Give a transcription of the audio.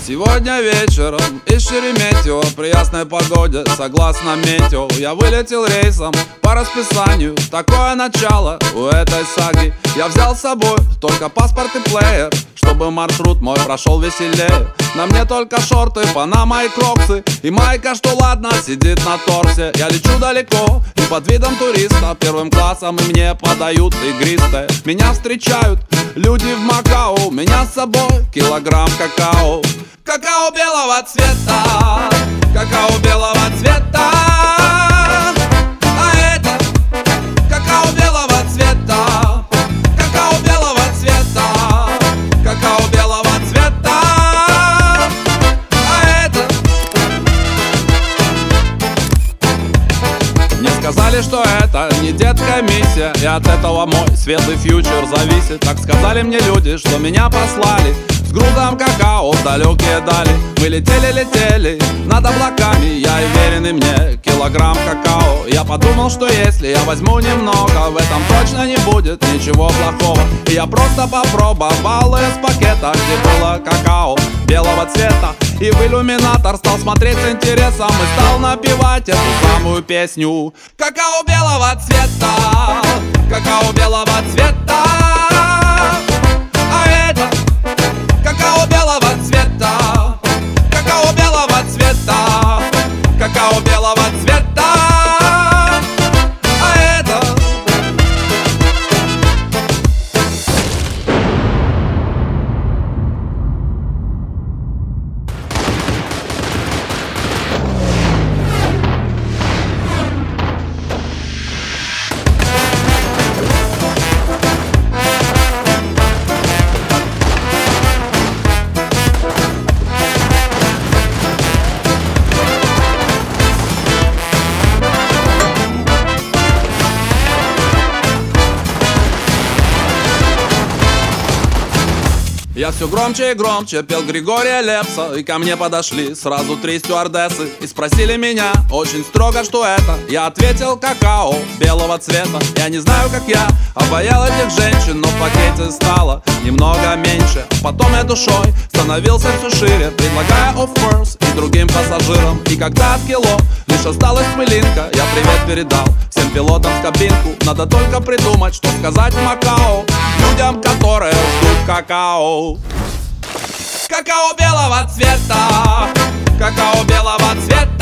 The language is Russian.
Сегодня вечером из Шереметьево при ясной погоде, согласно метео, я вылетел рейсом по расписанию. Такое начало у этой саги. Я взял с собой только паспорт и плеер, чтобы маршрут мой прошел веселее. На мне только шорты, панама и кроксы, и майка, что ладно, сидит на торсе. Я лечу далеко и под видом туриста первым классом, и мне подают игристое. Меня встречают люди в Макао, меня с собой килограмм какао. Какао белого цвета, какао белого цвета. А это какао белого цвета, какао белого цвета, какао белого цвета. А это мне сказали, что это не детская миссия, и от этого мой светлый фьючер зависит. Так сказали мне люди, что меня послали с грузом какао в далекие дали. Мы летели над облаками, я и уверенный мне килограмм какао. Я подумал, что если я возьму немного, в этом точно не будет ничего плохого. И я просто попробовал из пакета, где было какао белого цвета, и в иллюминатор стал смотреть с интересом и стал напевать эту самую песню. Какао белого цвета, какао белого цвета. А это какао белого цвета, какао белого цвета, какао белого цвета. А это я все громче и громче пел Григория Лепса, и ко мне подошли сразу 3 стюардессы и спросили меня очень строго, что это. Я ответил: какао белого цвета. Я не знаю, как я обаял этих женщин, но в пакете стало немного меньше. Потом я душой становился все шире, предлагая offers и другим пассажирам. И когда от кило лишь осталась пылинка, я привет передал всем пилотам в кабинку. Надо только придумать, что сказать в Макао людям, которые ждут какао. Какао белого цвета, какао белого цвета.